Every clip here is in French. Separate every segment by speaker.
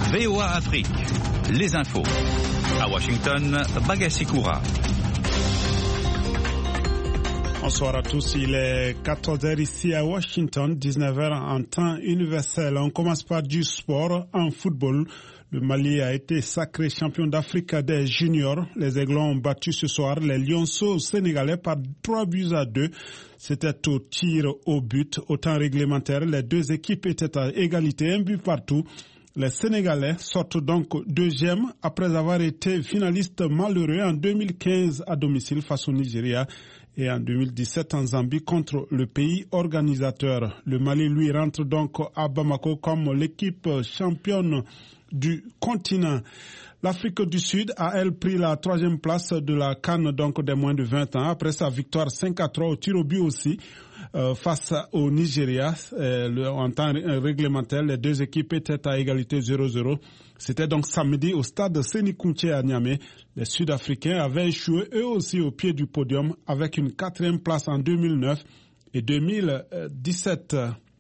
Speaker 1: VOA Afrique, les infos. À Washington, Bagassi Koura.
Speaker 2: Bonsoir à tous, il est 14h ici à Washington, 19h en temps universel. On commence par du sport en football. Le Mali a été sacré champion d'Afrique des juniors. Les Aiglons ont battu ce soir les Lionceaux sénégalais par 3-2. C'était au tir au but. Au temps réglementaire, les deux équipes étaient à égalité, un but partout. Les Sénégalais sortent donc deuxième après avoir été finalistes malheureux en 2015 à domicile face au Nigeria et en 2017 en Zambie contre le pays organisateur. Le Mali, lui, rentre donc à Bamako comme l'équipe championne du continent. L'Afrique du Sud a, elle, pris la 3e place de la CAN donc des moins de 20 ans après sa victoire 5-3 au tir au but aussi face au Nigeria. En temps réglementaire, les deux équipes étaient à égalité 0-0. C'était donc samedi au stade Sénikounché à Niamey. Les Sud-Africains avaient échoué eux aussi au pied du podium avec une 4e place en 2009 et 2017.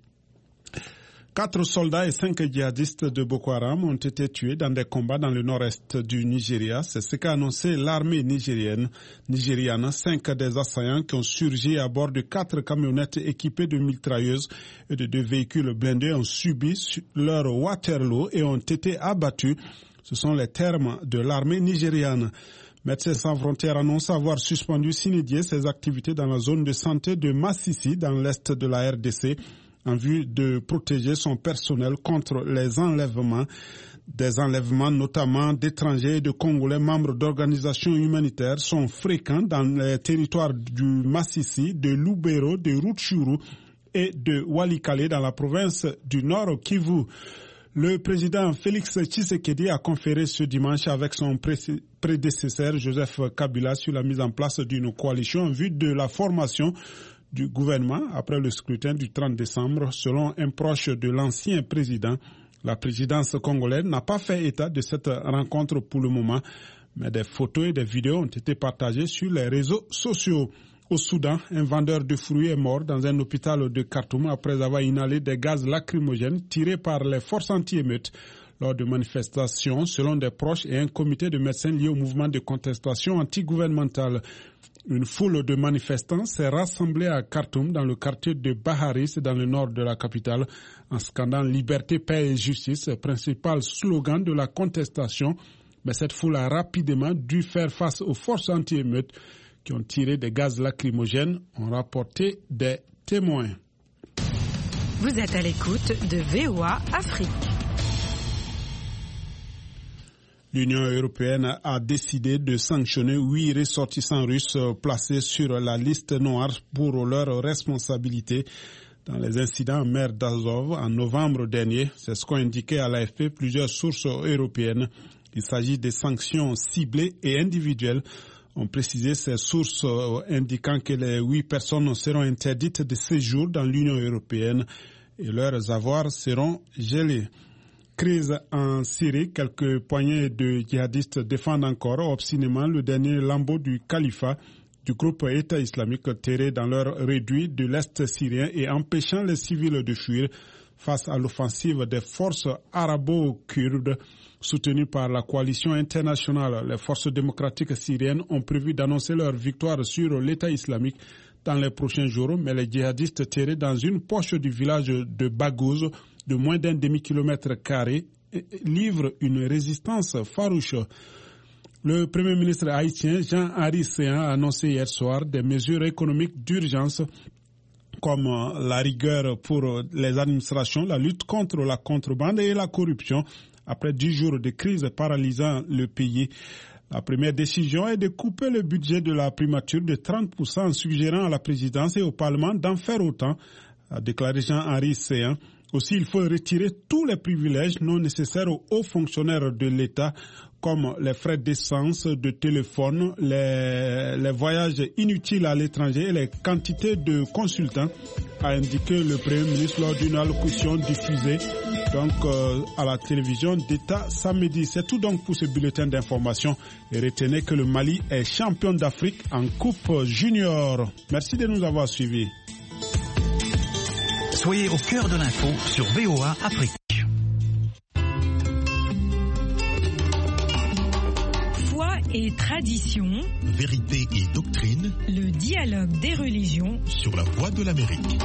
Speaker 2: 4 soldats et 5 djihadistes de Boko Haram ont été tués dans des combats dans le nord-est du Nigeria. C'est ce qu'a annoncé l'armée nigériane. 5 des assaillants qui ont surgi à bord de 4 camionnettes équipées de mitrailleuses et de 2 véhicules blindés ont subi leur Waterloo et ont été abattus. Ce sont les termes de l'armée nigériane. Médecins sans frontières annonce avoir suspendu sine die ses activités dans la zone de santé de Massissi dans l'est de la RDC. En vue de protéger son personnel contre les enlèvements, des enlèvements notamment d'étrangers et de Congolais membres d'organisations humanitaires sont fréquents dans les territoires du Massissi, de Lubero, de Rutshuru et de Walikale dans la province du Nord Kivu. Le président Félix Tshisekedi a conféré ce dimanche avec son prédécesseur Joseph Kabila sur la mise en place d'une coalition en vue de la formation du gouvernement après le scrutin du 30 décembre. Selon un proche de l'ancien président, la présidence congolaise n'a pas fait état de cette rencontre pour le moment, mais des photos et des vidéos ont été partagées sur les réseaux sociaux. Au Soudan, un vendeur de fruits est mort dans un hôpital de Khartoum après avoir inhalé des gaz lacrymogènes tirés par les forces anti-émeutes lors de manifestations, selon des proches et un comité de médecins liés au mouvement de contestation anti-gouvernementale. Une foule de manifestants s'est rassemblée à Khartoum dans le quartier de Baharis dans le nord de la capitale en scandant liberté, paix et justice, principal slogan de la contestation. Mais cette foule a rapidement dû faire face aux forces anti-émeutes qui ont tiré des gaz lacrymogènes, ont rapporté des témoins.
Speaker 3: Vous êtes à l'écoute de VOA Afrique.
Speaker 2: L'Union européenne a décidé de sanctionner 8 ressortissants russes placés sur la liste noire pour leur responsabilité dans les incidents en mer d'Azov en novembre dernier. C'est ce qu'ont indiqué à l'AFP plusieurs sources européennes. Il s'agit des sanctions ciblées et individuelles. On précisé ces sources indiquant que les 8 personnes seront interdites de séjour dans l'Union européenne et leurs avoirs seront gelés. Crise en Syrie, quelques poignées de djihadistes défendent encore obstinément le dernier lambeau du califat du groupe État islamique terré dans leur réduit de l'Est syrien et empêchant les civils de fuir face à l'offensive des forces arabo-kurdes soutenues par la coalition internationale. Les forces démocratiques syriennes ont prévu d'annoncer leur victoire sur l'État islamique dans les prochains jours, mais les djihadistes terrés dans une poche du village de Baghouz de moins d'un demi-kilomètre carré livrent une résistance farouche. Le Premier ministre haïtien Jean-Henri Séan a annoncé hier soir des mesures économiques d'urgence comme la rigueur pour les administrations, la lutte contre la contrebande et la corruption après 10 jours de crise paralysant le pays. La première décision est de couper le budget de la primature de 30% en suggérant à la présidence et au Parlement d'en faire autant, a déclaré Jean-Henri Séan. Aussi, il faut retirer tous les privilèges non nécessaires aux hauts fonctionnaires de l'État, comme les frais d'essence, de téléphone, les voyages inutiles à l'étranger et les quantités de consultants, a indiqué le Premier ministre lors d'une allocution diffusée à la télévision d'État samedi. C'est tout donc pour ce bulletin d'information. Et retenez que le Mali est champion d'Afrique en Coupe Junior. Merci de nous avoir suivis.
Speaker 1: Soyez au cœur de l'info sur VOA Afrique.
Speaker 3: et tradition,
Speaker 4: vérité et doctrine,
Speaker 3: le dialogue des religions
Speaker 4: sur la voie de l'Amérique.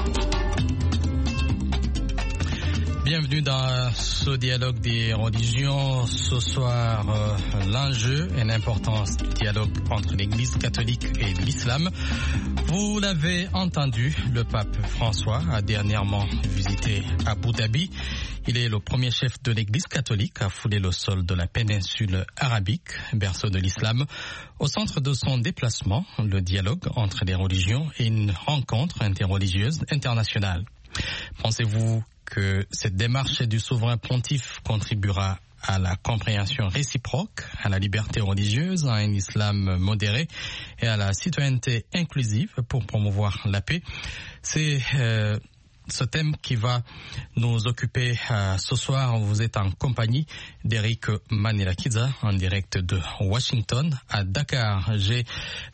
Speaker 5: Bienvenue dans ce dialogue des religions. Ce soir, l'enjeu et l'importance du dialogue entre l'Église catholique et l'islam. Vous l'avez entendu, le pape François a dernièrement visité Abu Dhabi. Il est le premier chef de l'Église catholique à fouler le sol de la péninsule arabique, berceau de l'islam. Au centre de son déplacement, le dialogue entre les religions et une rencontre interreligieuse internationale. Pensez-vous que cette démarche du souverain pontife contribuera à la compréhension réciproque, à la liberté religieuse, à un islam modéré et à la citoyenneté inclusive pour promouvoir la paix? C'est ce thème qui va nous occuper ce soir. Vous êtes en compagnie d'Eric Manilakidza en direct de Washington. À Dakar, j'ai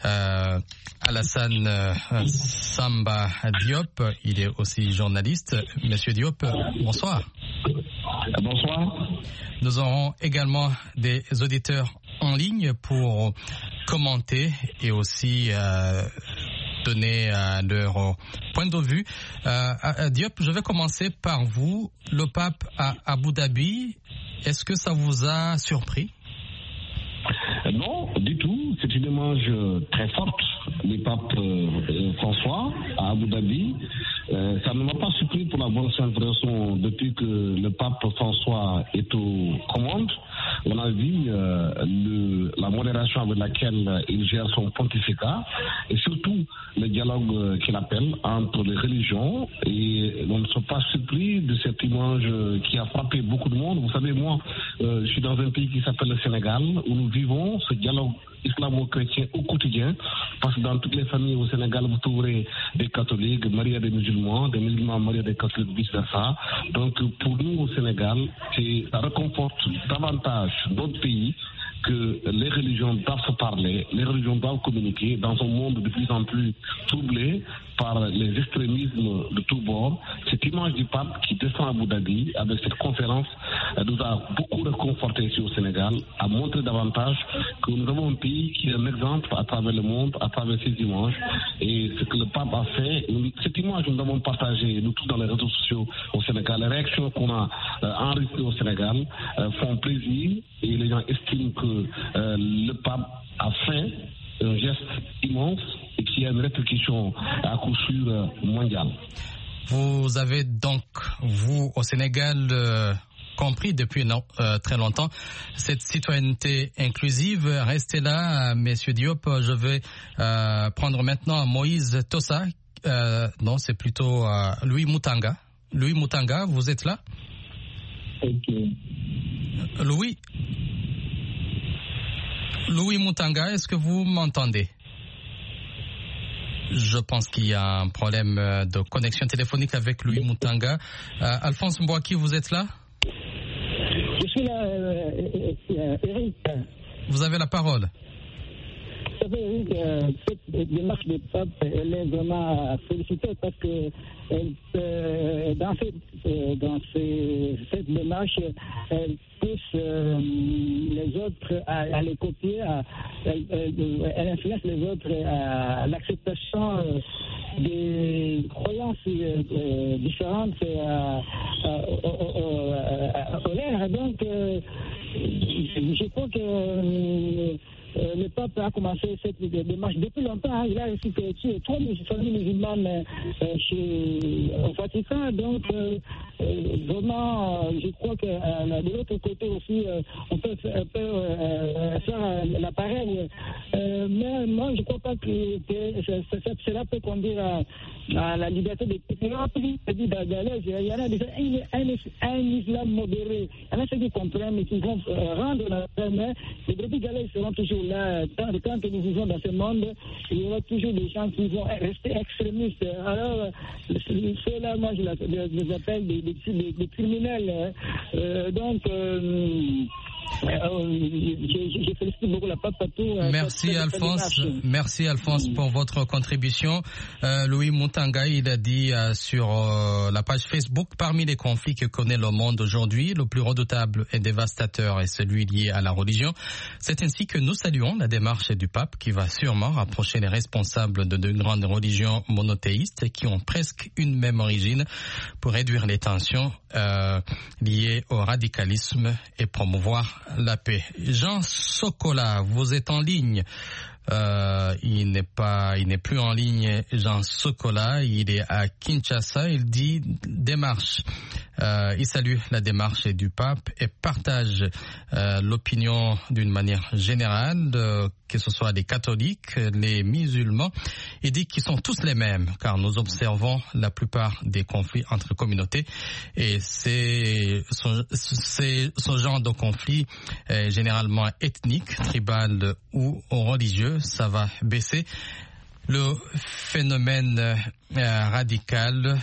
Speaker 5: Alassane Samba Diop. Il est aussi journaliste. Monsieur Diop, bonsoir.
Speaker 6: Bonsoir.
Speaker 5: Nous aurons également des auditeurs en ligne pour commenter et aussi donner leur point de vue. Diop, je vais commencer par vous. Le pape à Abu Dhabi, est-ce que ça vous a surpris?
Speaker 6: Non, du tout. C'est une image très forte du pape François à Abu Dhabi. Ça ne m'a pas surpris pour la bonne simple raison. Depuis que le pape François est aux commandes, on a vu la modération avec laquelle il gère son pontificat et surtout le dialogue qu'il appelle entre les religions. Et on ne s'est pas surpris de cette image qui a frappé beaucoup de monde. Vous savez, moi, je suis dans un pays qui s'appelle le Sénégal, où nous vivons ce dialogue islamo-chrétien au quotidien, parce que dans toutes les familles au Sénégal, vous trouverez des catholiques mariés à des musulmans mariés à des catholiques, vice-versa. Donc pour nous au Sénégal, ça réconforte davantage notre pays que les religions doivent se parler, les religions doivent communiquer dans un monde de plus en plus troublé par les extrémismes de tous bords. Cette image du pape qui descend à Abu Dhabi avec cette conférence nous a beaucoup réconforté ici au Sénégal, a montré davantage que nous avons un pays qui est un exemple à travers le monde, à travers ces images. Et ce que le pape a fait, cette image nous avons partagée, nous tous dans les réseaux sociaux au Sénégal. Les réactions qu'on a enregistrées au Sénégal font plaisir et les gens estiment que le pape a fait un geste immense et qui a une répercussion à coup sûr mondiale.
Speaker 5: Vous avez donc, vous, au Sénégal, compris depuis très longtemps cette citoyenneté inclusive. Restez là, messieurs Diop. Je vais prendre maintenant Moïse Tossa. Non, c'est plutôt Louis Moutanga. Louis Moutanga, vous êtes là?
Speaker 6: Okay.
Speaker 5: Louis Moutanga, est-ce que vous m'entendez? Je pense qu'il y a un problème de connexion téléphonique avec Louis Moutanga. Alphonse Mbouaki, vous êtes là?
Speaker 7: Je suis là, Eric.
Speaker 5: Vous avez la parole.
Speaker 7: Eric, cette démarche du pape, elle est vraiment à féliciter parce que dans cette démarche, elle pousse les autres à les copier, elle influence les autres à l'acceptation des croyances différentes au l'air. Donc, je crois que le pape a commencé cette démarche depuis longtemps. Il a reçu trois familles musulmanes au Vatican. Donc, vraiment, je crois que de l'autre côté aussi, on peut faire l'appareil. Mais moi, je ne crois pas que cela peut conduire à la liberté de il y en a déjà un islam modéré. Il y en a ceux qui comprennent et qui vont rendre la paix, mais les brebis galeuses seront toujours là. Tant que nous vivons dans ce monde, il y aura toujours des gens qui vont rester extrémistes. Alors, ceux-là, moi, je les appelle des criminels. Donc, Je félicite beaucoup la pape pour
Speaker 5: Merci Alphonse pour votre contribution. Louis Moutanga, il a dit sur la page Facebook, parmi les conflits que connaît le monde aujourd'hui, le plus redoutable et dévastateur est celui lié à la religion. C'est ainsi que nous saluons la démarche du pape qui va sûrement rapprocher les responsables de deux grandes religions monothéistes qui ont presque une même origine pour réduire les tensions liées au radicalisme et promouvoir la paix. Jean Sokola, vous êtes en ligne. Il n'est plus en ligne, Jean Sokola, il est à Kinshasa, il dit démarche. Il salue la démarche du pape et partage l'opinion d'une manière générale, que ce soit les catholiques, les musulmans. Il dit qu'ils sont tous les mêmes, car nous observons la plupart des conflits entre communautés et ce genre de conflit est généralement ethnique, tribal ou religieux. Ça va baisser. Le phénomène radical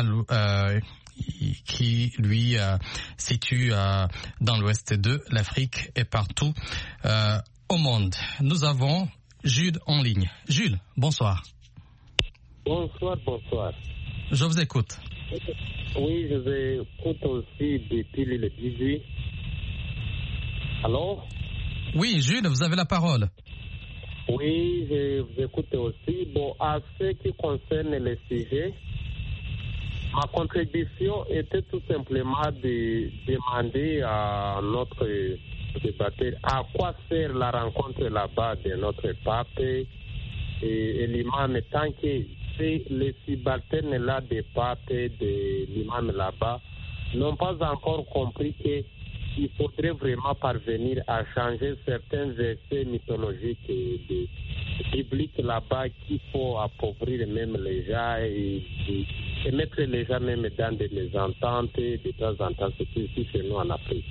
Speaker 5: qui lui situe dans l'ouest de l'Afrique et partout au monde. Nous avons Jules en ligne. Jules, bonsoir.
Speaker 8: Bonsoir.
Speaker 5: Je vous écoute.
Speaker 8: Oui, je vous écoute aussi depuis le 18. Allô?
Speaker 5: Oui, Jules, vous avez la parole.
Speaker 8: Oui, je vous écoute aussi. Bon, à ce qui concerne le sujet, ma contribution était tout simplement de demander à notre débatteur à quoi sert la rencontre là-bas de notre pape et l'imam, tant que les subalternes là des papes et de l'imam là-bas n'ont pas encore compris qu'il faudrait vraiment parvenir à changer certains versets mythologiques et bibliques là-bas, qu'il faut appauvrir même les gens et mettre les gens même dans des mésententes de temps en temps, c'est ici chez nous en Afrique.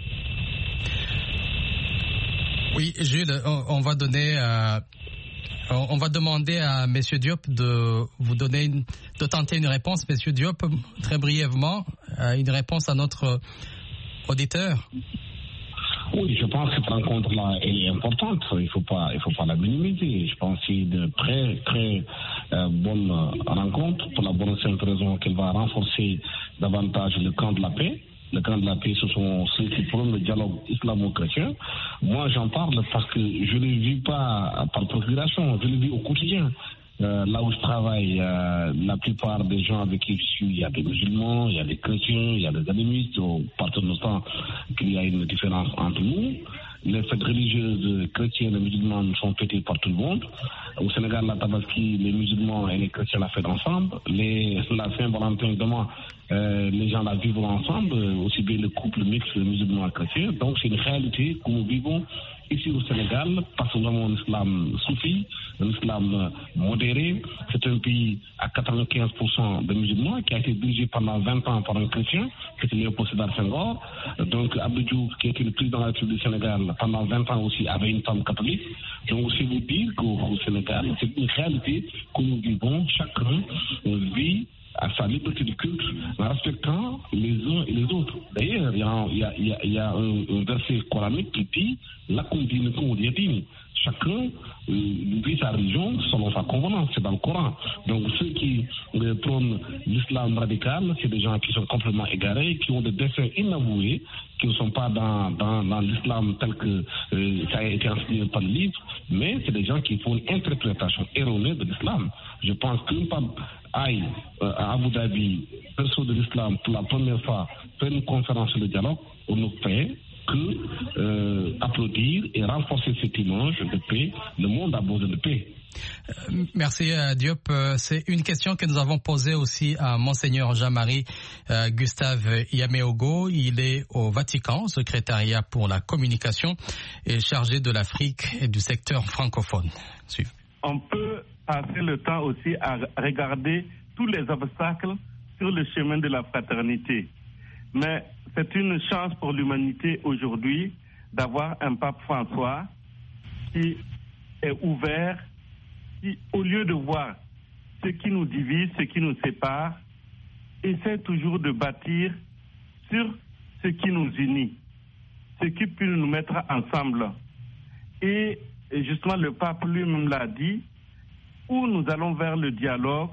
Speaker 5: Oui, Jules, on va demander à M. Diop de tenter une réponse. M. Diop, très brièvement, une réponse à notre auditeur.
Speaker 6: Oui, je pense que cette rencontre-là est importante. Il faut pas la minimiser. Je pense que c'est une très bonne rencontre pour la bonne et simple raison qu'elle va renforcer davantage le camp de la paix. Le camp de la paix, ce sont ceux qui prônent le dialogue islamo-chrétien. Moi, j'en parle parce que je ne le vis pas par procuration, je le vis au quotidien. Là où je travaille, la plupart des gens avec qui je suis, il y a des musulmans, il y a des chrétiens, il y a des animistes. Partout de temps qu'il y a une différence entre nous. Les fêtes religieuses chrétiennes et musulmanes sont fêtées par tout le monde. Au Sénégal, la Tabaski, les musulmans et les chrétiens la fêtent ensemble. La Saint-Valentin, demain, les gens la vivent ensemble, aussi bien le couple mixte musulman et chrétien. Donc c'est une réalité que nous vivons ici au Sénégal, parce que nous avons un islam soufi, un islam modéré. C'est un pays à 95% de musulmans qui a été dirigé pendant 20 ans par un chrétien, qui était Léopold Sédar Senghor. Donc Abdou Diouf, qui était le président de la République du Sénégal, pendant 20 ans aussi avait une femme catholique. Donc c'est vous dire qu'au Sénégal, c'est une réalité que nous vivons, chacun vit à sa liberté de culte en respectant les uns et les autres. D'ailleurs, il y a un verset coranique qui dit chacun vit sa religion selon sa convenance, c'est dans le Coran. Donc ceux qui prônent l'islam radical, c'est des gens qui sont complètement égarés, qui ont des desseins inavoués, qui ne sont pas dans l'islam tel que ça a été enseigné par le livre, mais c'est des gens qui font une interprétation erronée de l'islam. Je pense qu'une femme aille à Abu Dhabi, perso de l'islam, pour la première fois, faire une conférence sur le dialogue, on ne fait que applaudir et renforcer cette image de paix. Le monde a besoin de paix.
Speaker 5: Merci Diop. C'est une question que nous avons posée aussi à Monseigneur Jean-Marie Gustave Yameogo. Il est au Vatican, au secrétariat pour la communication et chargé de l'Afrique et du secteur francophone. Suivez.
Speaker 9: On peut passer le temps aussi à regarder tous les obstacles sur le chemin de la fraternité. Mais c'est une chance pour l'humanité aujourd'hui d'avoir un pape François qui est ouvert, qui, au lieu de voir ce qui nous divise, ce qui nous sépare, essaie toujours de bâtir sur ce qui nous unit. ce qui peut nous mettre ensemble. Et justement, le pape lui-même l'a dit, où nous allons vers le dialogue,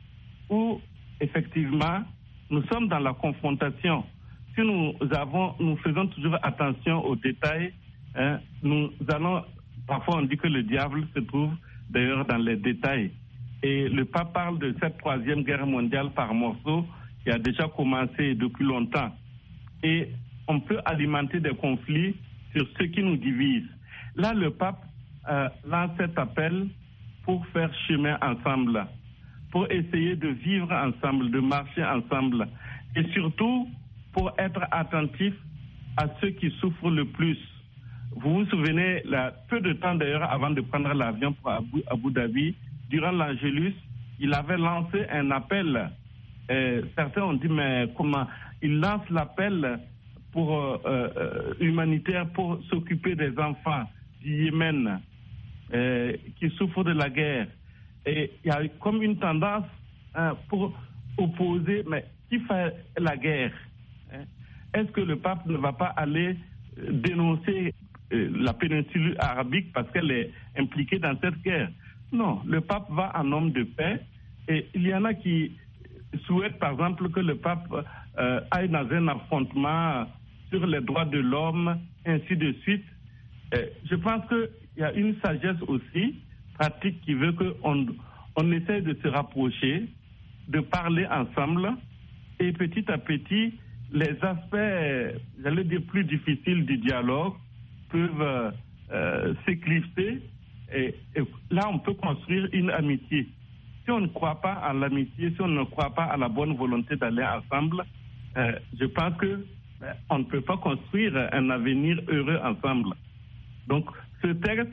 Speaker 9: où effectivement, nous sommes dans la confrontation. Si nous faisons toujours attention aux détails, nous allons, parfois on dit que le diable se trouve d'ailleurs dans les détails. Et le pape parle de cette troisième guerre mondiale par morceaux qui a déjà commencé depuis longtemps. Et on peut alimenter des conflits sur ce qui nous divise. Là, le pape lance cet appel pour faire chemin ensemble, pour essayer de vivre ensemble, de marcher ensemble, et surtout pour être attentif à ceux qui souffrent le plus. Vous vous souvenez, peu de temps d'ailleurs avant de prendre l'avion pour Abu Dhabi, durant l'Angélus, il avait lancé un appel. Certains ont dit, mais comment? Il lance l'appel pour humanitaire pour s'occuper des enfants du Yémen qui souffrent de la guerre. Et il y a comme une tendance pour opposer, mais qui fait la guerre? Est-ce que le pape ne va pas aller dénoncer la péninsule arabique parce qu'elle est impliquée dans cette guerre? Non, le pape va en homme de paix. Et il y en a qui souhaitent, par exemple, que le pape aille dans un affrontement sur les droits de l'homme, ainsi de suite. Je pense qu'il y a une sagesse aussi pratique qui veut qu'on essaie de se rapprocher, de parler ensemble, et petit à petit, les aspects, j'allais dire, plus difficiles du dialogue peuvent s'éclipser. Et là, on peut construire une amitié. Si on ne croit pas à l'amitié, si on ne croit pas à la bonne volonté d'aller ensemble, je pense qu'on ne peut pas construire un avenir heureux ensemble. Donc, ce texte,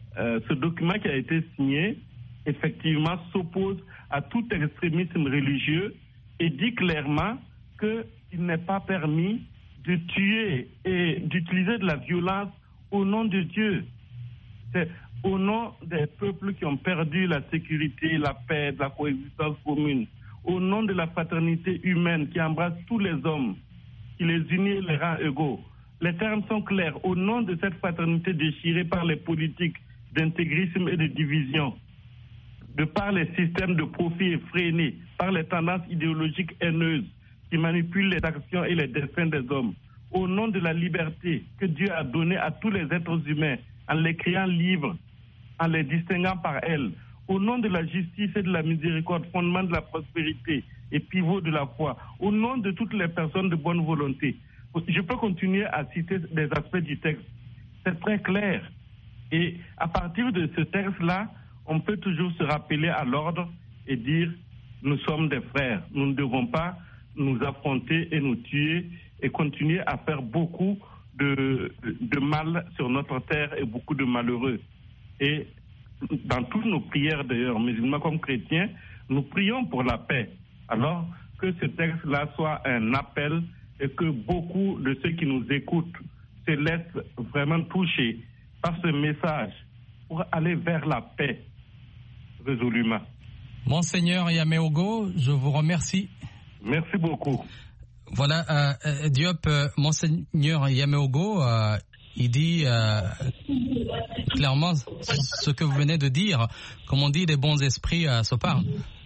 Speaker 9: ce document qui a été signé, effectivement, s'oppose à tout extrémisme religieux et dit clairement qu'il n'est pas permis de tuer et d'utiliser de la violence au nom de Dieu. C'est au nom des peuples qui ont perdu la sécurité, la paix, la coexistence commune, au nom de la fraternité humaine qui embrasse tous les hommes, qui les unit et les rend égaux. Les termes sont clairs. Au nom de cette fraternité déchirée par les politiques d'intégrisme et de division, de par les systèmes de profit effrénés, par les tendances idéologiques haineuses qui manipulent les actions et les destins des hommes, au nom de la liberté que Dieu a donnée à tous les êtres humains en les créant libres, en les distinguant par elle, au nom de la justice et de la miséricorde, fondement de la prospérité et pivot de la foi, au nom de toutes les personnes de bonne volonté. Je peux continuer à citer des aspects du texte. C'est très clair. Et à partir de ce texte-là, on peut toujours se rappeler à l'ordre et dire nous sommes des frères. Nous ne devons pas nous affronter et nous tuer et continuer à faire beaucoup de mal sur notre terre et beaucoup de malheureux. Et dans toutes nos prières d'ailleurs, musulmans comme chrétiens, nous prions pour la paix. Alors que ce texte-là soit un appel et que beaucoup de ceux qui nous écoutent se laissent vraiment toucher par ce message pour aller vers la paix résolument.
Speaker 5: Monseigneur Yameogo, je vous remercie.
Speaker 9: Merci beaucoup.
Speaker 5: Voilà, Diop, Monseigneur Yameogo, il dit clairement ce que vous venez de dire. Comme on dit, les bons esprits se parlent.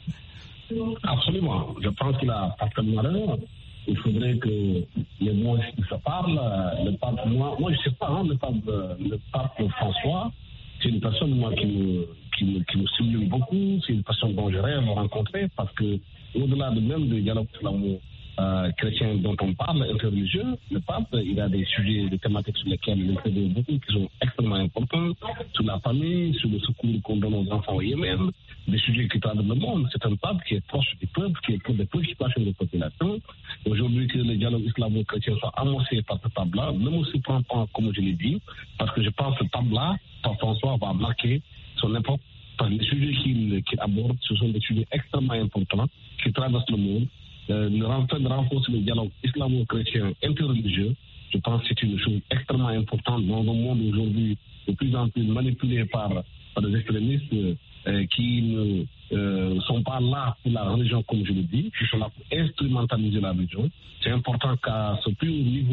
Speaker 6: Absolument. Je pense qu'il a parfaitement raison. Il faudrait que les bons esprits se parlent. Le pape, moi je ne sais pas, le pape François, c'est une personne moi, qui me stimule beaucoup. C'est une personne dont je rêve rencontrer parce que au-delà de même du dialogue chrétien dont on parle, interreligieux, le pape, il a des sujets, des thématiques sur lesquelles il intervient beaucoup qui sont extrêmement importants, sur la famille, sur le secours qu'on donne aux enfants au Yémen, des sujets qui traversent le monde. C'est un pape qui est proche du peuple, qui est pour des préoccupations des populations. Aujourd'hui, que le dialogue islamo-chrétien soit amorcé par ce pape-là, ne me surprend pas, comme je l'ai dit, parce que je pense que ce pape-là, Pape François, va marquer son importance. Parce que les sujets qu'il aborde, ce sont des sujets extrêmement importants qui traversent le monde. Le renforcer le dialogue islamo-chrétien interreligieux, je pense que c'est une chose extrêmement importante dans un monde aujourd'hui de plus en plus manipulé par des extrémistes qui ne sont pas là pour la religion, comme je le dis, qui sont là pour instrumentaliser la religion. C'est important qu'à ce plus haut niveau,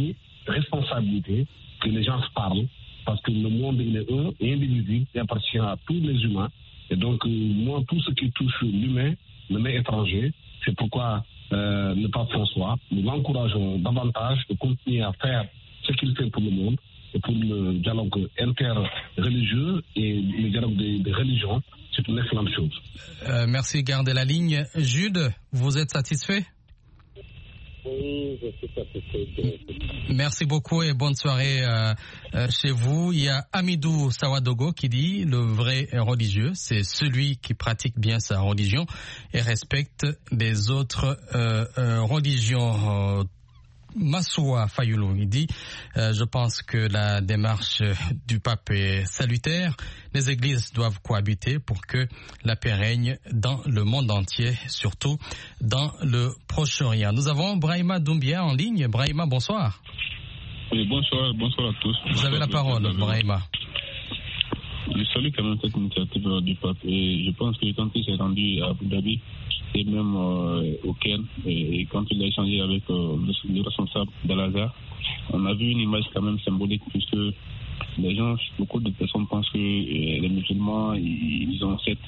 Speaker 6: responsabilité que les gens se parlent, parce que le monde il est un et indivisible, il appartient à tous les humains. Et donc, moi, tout ce qui touche l'humain ne m'est étranger. C'est pourquoi le pape François, nous l'encourageons davantage de continuer à faire ce qu'il fait pour le monde et pour le dialogue interreligieux et le dialogue des religions. C'est une excellente chose.
Speaker 5: Merci, gardez la ligne. Jude, vous êtes satisfait?
Speaker 8: Oui, je suis satisfait.
Speaker 5: Merci beaucoup et bonne soirée chez vous. Il y a Amidou Sawadogo qui dit le vrai religieux, c'est celui qui pratique bien sa religion et respecte les autres religions. Massoua Fayoulou, il dit je pense que la démarche du pape est salutaire. Les églises doivent cohabiter pour que la paix règne dans le monde entier, surtout dans le Proche-Orient. Nous avons Brahima Doumbia en ligne. Brahima, bonsoir.
Speaker 10: Oui, bonsoir à tous.
Speaker 5: Vous avez la parole, Brahima.
Speaker 10: Je salue quand même cette initiative du pape et je pense que quand il s'est rendu à Abu Dhabi et même au Caire, et quand il a échangé avec le responsable d'Al-Azhar, on a vu une image quand même symbolique, puisque les gens, beaucoup de personnes pensent que les musulmans, ils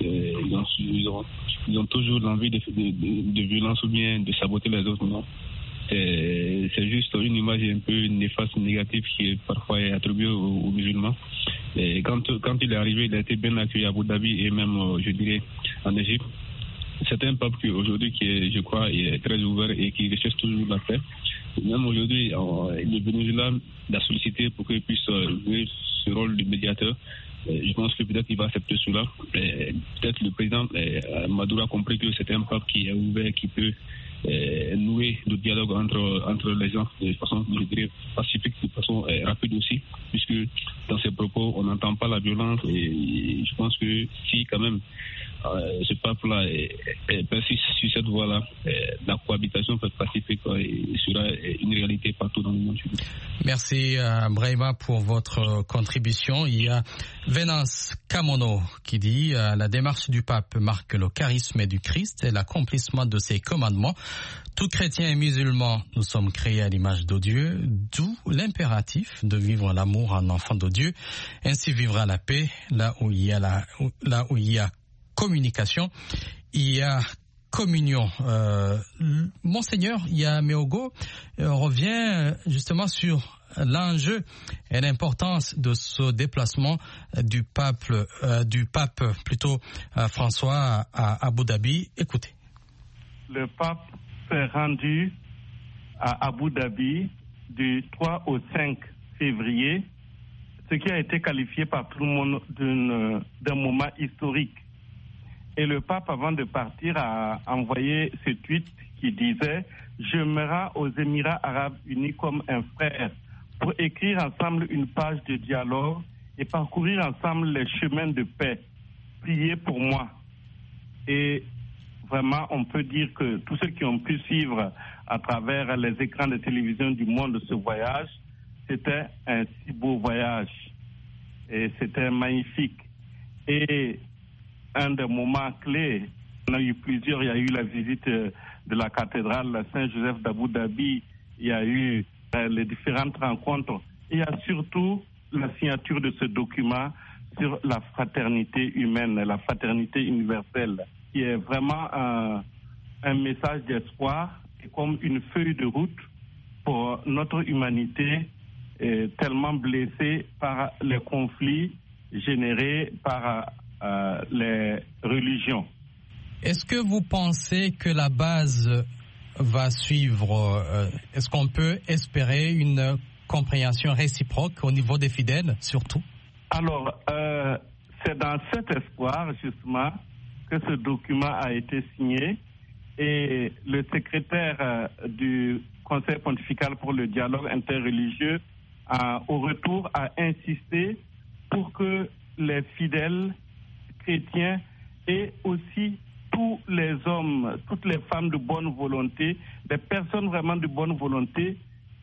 Speaker 10: ont toujours l'envie de violence ou bien de saboter les autres. Non. C'est juste une image un peu néfaste, négative qui parfois est attribuée aux musulmans. Et quand il est arrivé, il a été bien accueilli à Abu Dhabi et même, je dirais, en Égypte. C'est un peuple qui aujourd'hui, je crois, est très ouvert et qui recherche toujours la paix. Même aujourd'hui, le Venezuela l'a sollicité pour qu'il puisse jouer ce rôle de médiateur. Je pense que peut-être il va accepter cela. Peut-être le président Maduro a compris que c'est un peuple qui est ouvert, qui peut nouer le dialogue entre les gens de façon, je dirais, pacifique, de façon rapide aussi, puisque dans ses propos, on n'entend pas la violence. Et je pense que si quand même ce peuple-là persiste sur cette voie-là, la cohabitation pacifique sera une réalité partout dans le monde.
Speaker 5: Merci Brahima pour votre contribution. Il y a Venance Kamono qui dit la démarche du pape marque le charisme du Christ et l'accomplissement de ses commandements. Tout chrétien et musulman, nous sommes créés à l'image de Dieu, d'où l'impératif de vivre l'amour en enfant de Dieu. Ainsi vivra la paix là où il y a communication, il y a communion. Monseigneur Yameogo revient justement sur l'enjeu et l'importance de ce déplacement du pape François à Abu Dhabi. Écoutez.
Speaker 9: Le pape s'est rendu à Abu Dhabi du 3 au 5 février, ce qui a été qualifié par tout le monde d'un moment historique. Et le pape, avant de partir, a envoyé ce tweet qui disait « Je me rends aux Émirats arabes unis comme un frère pour écrire ensemble une page de dialogue et parcourir ensemble les chemins de paix. Priez pour moi. » Et vraiment, on peut dire que tous ceux qui ont pu suivre à travers les écrans de télévision du monde ce voyage, c'était un si beau voyage. Et c'était magnifique. Et un des moments clés, on a eu plusieurs, il y a eu la visite de la cathédrale Saint-Joseph d'Abu Dhabi, il y a eu les différentes rencontres, et il y a surtout la signature de ce document sur la fraternité humaine, la fraternité universelle, qui est vraiment un message d'espoir et comme une feuille de route pour notre humanité tellement blessée par les conflits générés par les religions.
Speaker 5: Est-ce que vous pensez que la base va suivre? Est-ce qu'on peut espérer une compréhension réciproque au niveau des fidèles, surtout?
Speaker 9: Alors, c'est dans cet espoir, justement, que ce document a été signé et le secrétaire du Conseil pontifical pour le dialogue interreligieux, au retour, a insisté pour que les fidèles chrétiens et aussi tous les hommes, toutes les femmes de bonne volonté, des personnes vraiment de bonne volonté,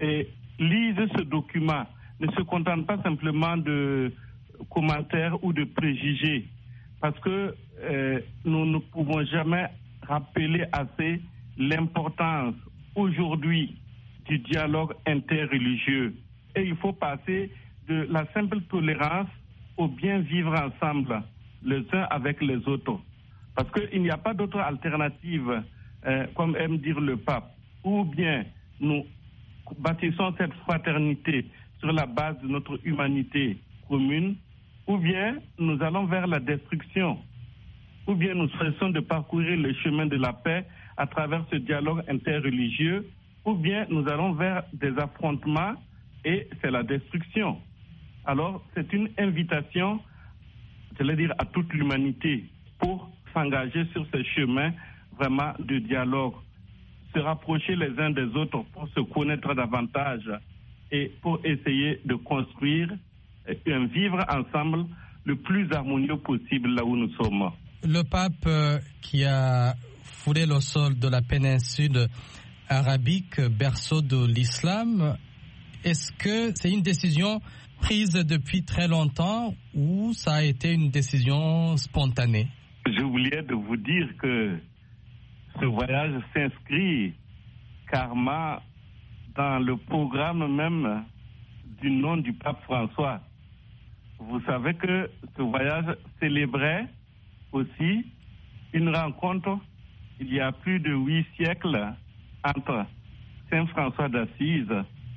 Speaker 9: lisent ce document, ne se contentent pas simplement de commentaires ou de préjugés, parce que nous ne pouvons jamais rappeler assez l'importance aujourd'hui du dialogue interreligieux. et il faut passer de la simple tolérance au bien vivre ensemble, les uns avec les autres. Parce qu'il n'y a pas d'autre alternative, comme aime dire le pape. Ou bien nous bâtissons cette fraternité sur la base de notre humanité commune, ou bien nous allons vers la destruction, ou bien nous cessons de parcourir le chemin de la paix à travers ce dialogue interreligieux, ou bien nous allons vers des affrontements et c'est la destruction. Alors, c'est une invitation, j'allais dire, à toute l'humanité pour s'engager sur ce chemin vraiment de dialogue, se rapprocher les uns des autres pour se connaître davantage et pour essayer de construire un vivre ensemble le plus harmonieux possible là où nous sommes.
Speaker 5: Le pape qui a foulé le sol de la péninsule arabique, berceau de l'islam, est-ce que c'est une décision prise depuis très longtemps ou ça a été une décision spontanée?
Speaker 9: J'ai oublié de vous dire que ce voyage s'inscrit carrément dans le programme même du nom du pape François. Vous savez que ce voyage célébrait aussi une rencontre il y a plus de 8 siècles entre Saint François d'Assise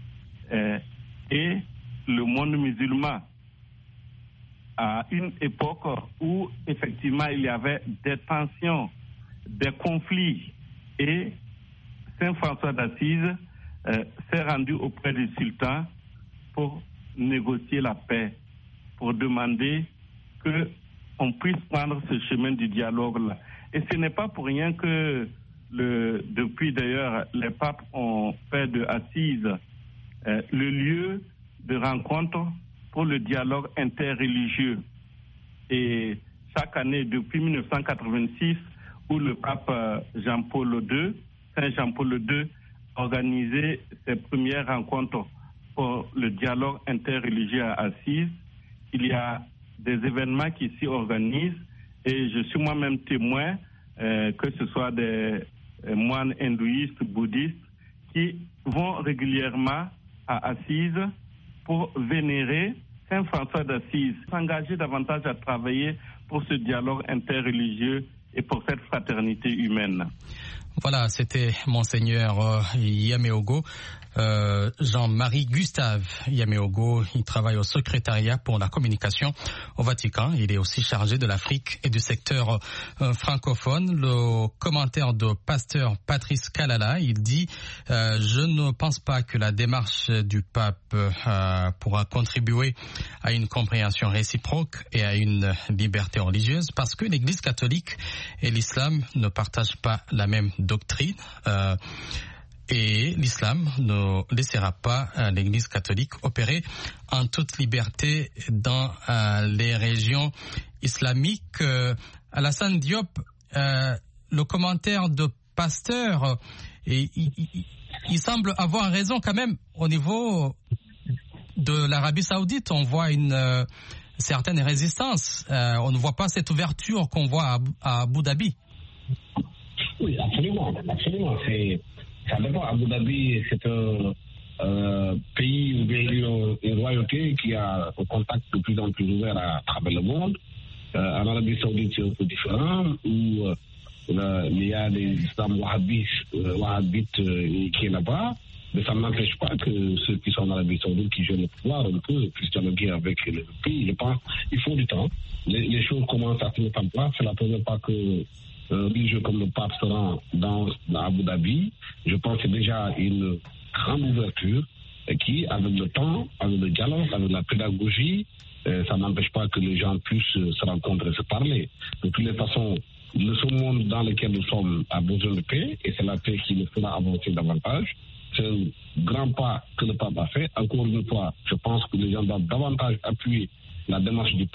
Speaker 9: et le monde musulman, à une époque où effectivement il y avait des tensions, des conflits, et Saint François d'Assise s'est rendu auprès du sultan pour négocier la paix, pour demander qu'on puisse prendre ce chemin du dialogue-là. Et ce n'est pas pour rien que depuis d'ailleurs les papes ont fait de Assise le lieu de rencontre pour le dialogue interreligieux. Et chaque année, depuis 1986, où le pape Jean-Paul II, Saint Jean-Paul II, organisait ses premières rencontres pour le dialogue interreligieux à Assise, il y a des événements qui s'y organisent et je suis moi-même témoin, que ce soit des moines hindouistes, bouddhistes, qui vont régulièrement à Assise pour vénérer Saint François d'Assise, s'engager davantage à travailler pour ce dialogue interreligieux et pour cette fraternité humaine.
Speaker 5: Voilà, c'était Monseigneur Yameogo, Jean-Marie Gustave Yameogo. Il travaille au secrétariat pour la communication au Vatican. Il est aussi chargé de l'Afrique et du secteur francophone. Le commentaire de pasteur Patrice Kalala, il dit je ne pense pas que la démarche du pape pourra contribuer à une compréhension réciproque et à une liberté religieuse parce que l'Église catholique et l'islam ne partagent pas la même doctrine. Et l'islam ne laissera pas l'Église catholique opérer en toute liberté dans les régions islamiques. Alassane Diop, le commentaire de pasteur, il semble avoir raison quand même au niveau de l'Arabie Saoudite. On voit une certaine résistance. On ne voit pas cette ouverture qu'on voit à Abu Dhabi.
Speaker 6: Oui, absolument. Ça dépend. Abu Dhabi, c'est un pays ou bien une royauté qui a un contact de plus en plus ouvert à travers le monde. En Arabie Saoudite, c'est un peu différent, où il y a des islams wahhabites qui est là-bas. Mais ça n'empêche pas que ceux qui sont en Arabie Saoudite, qui jouent le pouvoir, un peu, puissent dialoguer avec le pays. Je pense qu'il faut du temps. Les choses commencent à se mettre en place. C'est la première fois que religieux comme le pape se rend dans Abu Dhabi. Je pense que c'est déjà une grande ouverture qui, avec le temps, avec le dialogue, avec la pédagogie, ça n'empêche pas que les gens puissent se rencontrer et se parler. De toutes les façons, ce monde dans lequel nous sommes a besoin de paix et c'est la paix qui nous fera avancer davantage. C'est un grand pas que le pape a fait. Encore une fois, je pense que les gens doivent davantage appuyer la démarche du pape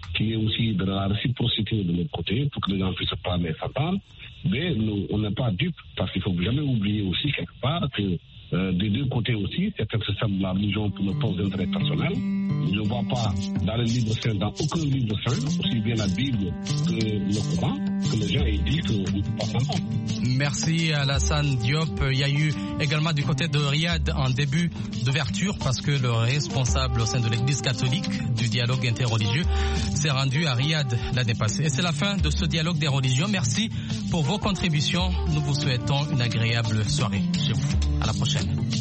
Speaker 6: qu'il y ait aussi de la réciprocité de l'autre côté pour que les gens puissent parler et s'entendre. Mais nous, on n'est pas dupes, parce qu'il ne faut jamais oublier aussi quelque part que des deux côtés aussi, certains se servent de la religion pour nos propres intérêts personnels. Je ne vois pas dans le livre saint, dans aucun livre saint, aussi bien la Bible que le Coran, que les gens aient dit qu'on ne peut pas s'entendre.
Speaker 5: Merci Alassane Diop. Il y a eu également du côté de Riyad en début d'ouverture parce que le responsable au sein de l'Église catholique du dialogue interreligieux s'est rendu à Riyad l'année passée. Et c'est la fin de ce dialogue des religions. Merci pour vos contributions. Nous vous souhaitons une agréable soirée chez vous. À la prochaine.